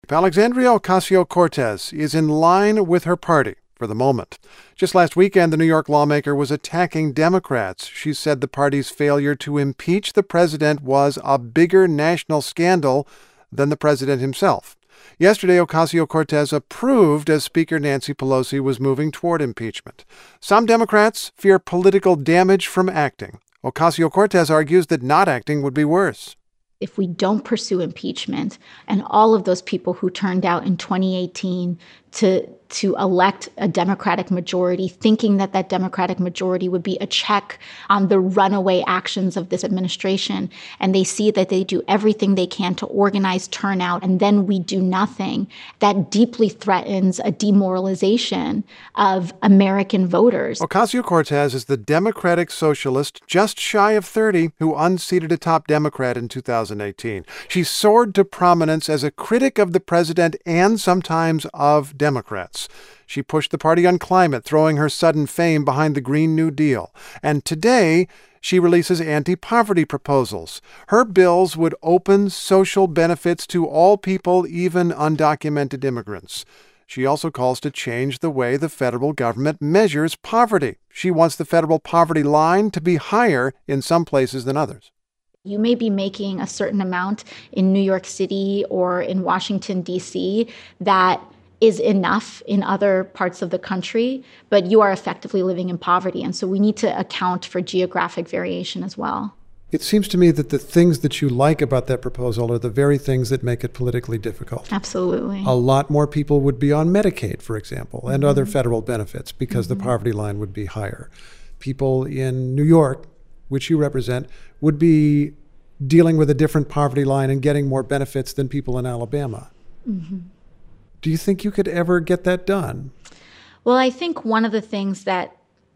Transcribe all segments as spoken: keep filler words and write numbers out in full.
Alexandria Ocasio-Cortez is in line with her party for the moment. Just last weekend, the New York lawmaker was attacking Democrats. She said the party's failure to impeach the president was a bigger national scandal than the president himself. Yesterday, Ocasio-Cortez approved as Speaker Nancy Pelosi was moving toward impeachment. Some Democrats fear political damage from acting. Ocasio-Cortez argues that not acting would be worse. If we don't pursue impeachment and all of those people who turned out in twenty eighteen to to elect a Democratic majority, thinking that that Democratic majority would be a check on the runaway actions of this administration, and they see that they do everything they can to organize turnout, and then we do nothing, that deeply threatens a demoralization of American voters. Ocasio-Cortez is the Democratic socialist just shy of thirty who unseated a top Democrat in two thousand eighteen. She soared to prominence as a critic of the president and sometimes of Democrats. She pushed the party on climate, throwing her sudden fame behind the Green New Deal. And today, she releases anti-poverty proposals. Her bills would open social benefits to all people, even undocumented immigrants. She also calls to change the way the federal government measures poverty. She wants the federal poverty line to be higher in some places than others. You may be making a certain amount in New York City or in Washington, D C that is enough in other parts of the country, but you are effectively living in poverty. And so we need to account for geographic variation as well. It seems to me that the things that you like about that proposal are the very things that make it politically difficult. Absolutely. A lot more people would be on Medicaid, for example, and mm-hmm. other federal benefits because mm-hmm. the poverty line would be higher. People in New York, which you represent, would be dealing with a different poverty line and getting more benefits than people in Alabama. Mm-hmm. Do you think you could ever get that done? Well, I think one of the things that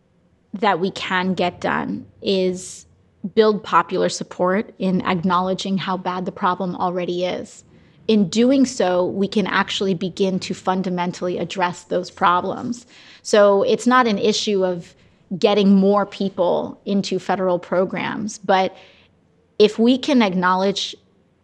that we can get done is build popular support in acknowledging how bad the problem already is. In doing so, we can actually begin to fundamentally address those problems. So it's not an issue of getting more people into federal programs, but if we can acknowledge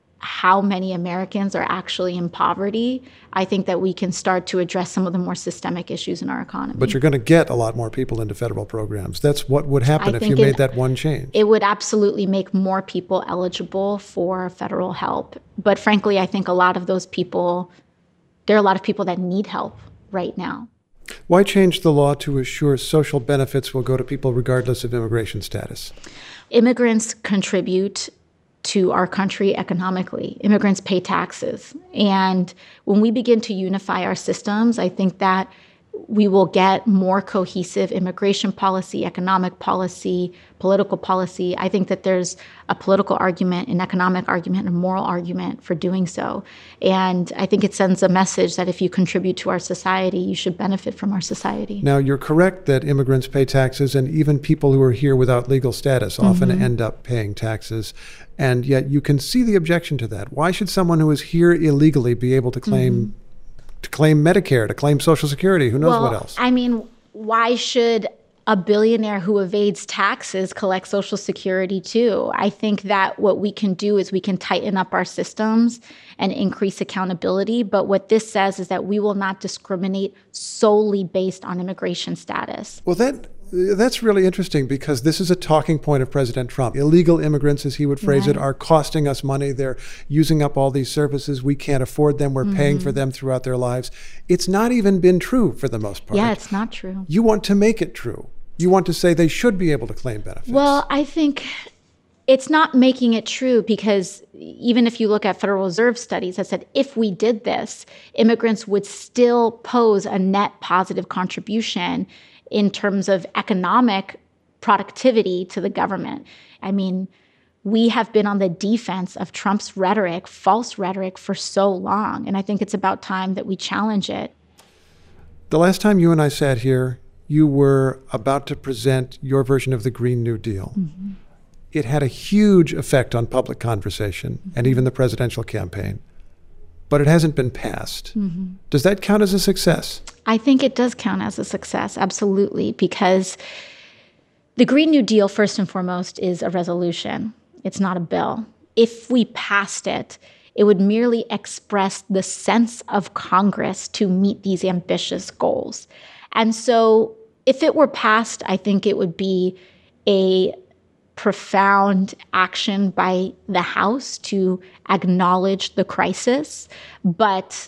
how many Americans are actually in poverty, I think that we can start to address some of the more systemic issues in our economy. But you're going to get a lot more people into federal programs. That's what would happen I if you made it, that one change. It would absolutely make more people eligible for federal help. But frankly, I think a lot of those people, there are a lot of people that need help right now. Why change the law to assure social benefits will go to people regardless of immigration status? Immigrants contribute to our country economically. Immigrants pay taxes. And when we begin to unify our systems, I think that we will get more cohesive immigration policy, economic policy, political policy. I think that there's a political argument, an economic argument, and a moral argument for doing so. And I think it sends a message that if you contribute to our society, you should benefit from our society. Now, you're correct that immigrants pay taxes, and even people who are here without legal status often mm-hmm. end up paying taxes. And yet you can see the objection to that. Why should someone who is here illegally be able to claim mm-hmm. to claim Medicare, to claim Social Security, who knows well, what else? I mean, why should a billionaire who evades taxes collect Social Security too? I think that what we can do is we can tighten up our systems and increase accountability. But what this says is that we will not discriminate solely based on immigration status. Well, that That's really interesting because this is a talking point of President Trump. Illegal immigrants, as he would phrase right. it, are costing us money. They're using up all these services. We can't afford them. We're mm-hmm. paying for them throughout their lives. It's not even been true for the most part. Yeah, it's not true. You want to make it true. You want to say they should be able to claim benefits. Well, I think it's not making it true because even if you look at Federal Reserve studies that said if we did this, immigrants would still pose a net positive contribution in terms of economic productivity to the government. I mean, we have been on the defense of Trump's rhetoric, false rhetoric, for so long. And I think it's about time that we challenge it. The last time you and I sat here, you were about to present your version of the Green New Deal. Mm-hmm. It had a huge effect on public conversation mm-hmm. and even the presidential campaign. But it hasn't been passed. Mm-hmm. Does that count as a success? I think it does count as a success, absolutely, because the Green New Deal, first and foremost, is a resolution. It's not a bill. If we passed it, It would merely express the sense of Congress to meet these ambitious goals. And so if it were passed, I think it would be a profound action by the House to acknowledge the crisis. But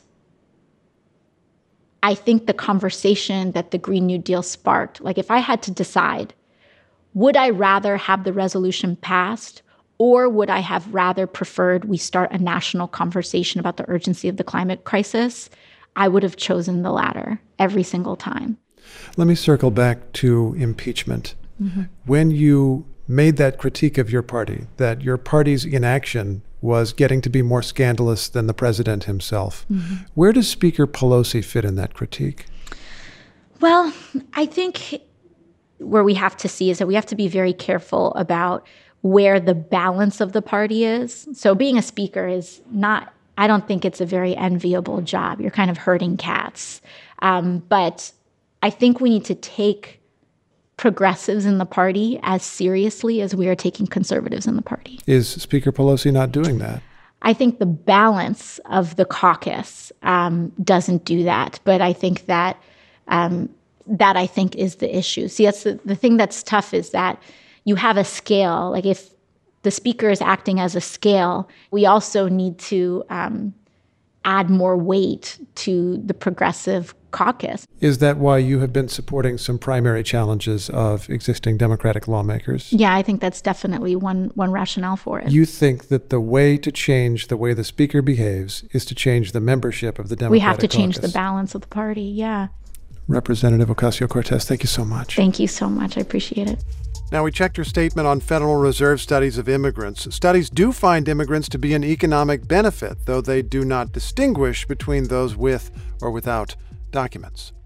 I think the conversation that the Green New Deal sparked, like if I had to decide, would I rather have the resolution passed, or would I have rather preferred we start a national conversation about the urgency of the climate crisis? I would have chosen the latter every single time. Let me circle back to impeachment. Mm-hmm. When you made that critique of your party, that your party's inaction was getting to be more scandalous than the president himself, mm-hmm. where does Speaker Pelosi fit in that critique? Well, I think where we have to see is that we have to be very careful about where the balance of the party is. So being a speaker is not, I don't think it's a very enviable job. You're kind of herding cats. Um, but I think we need to take progressives in the party as seriously as we are taking conservatives in the party. Is Speaker Pelosi not doing that? I think the balance of the caucus um, doesn't do that. But I think that um, that I think is the issue. See, that's the, the thing that's tough is that you have a scale. Like if the speaker is acting as a scale, we also need to um, add more weight to the progressive caucus. Is that why you have been supporting some primary challenges of existing Democratic lawmakers? Yeah, I think that's definitely one one rationale for it. You think that the way to change the way the speaker behaves is to change the membership of the Democratic We have to change caucus. the balance of the party, yeah. Representative Ocasio-Cortez, thank you so much. Thank you so much. I appreciate it. Now, we checked her statement on Federal Reserve studies of immigrants. Studies do find immigrants to be an economic benefit, though they do not distinguish between those with or without documents.